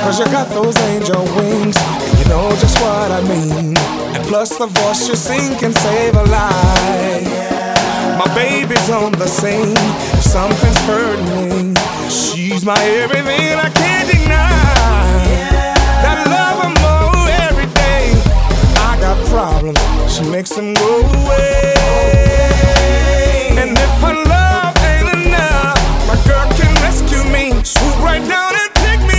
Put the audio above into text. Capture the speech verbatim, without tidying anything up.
Cause you got those angel wings, and you know just what I mean. And plus the voice you sing can save a life. My baby's on the scene. If something's hurting me, she's my everything, I can't deny. That love her more every day. I got problems, she makes them go away.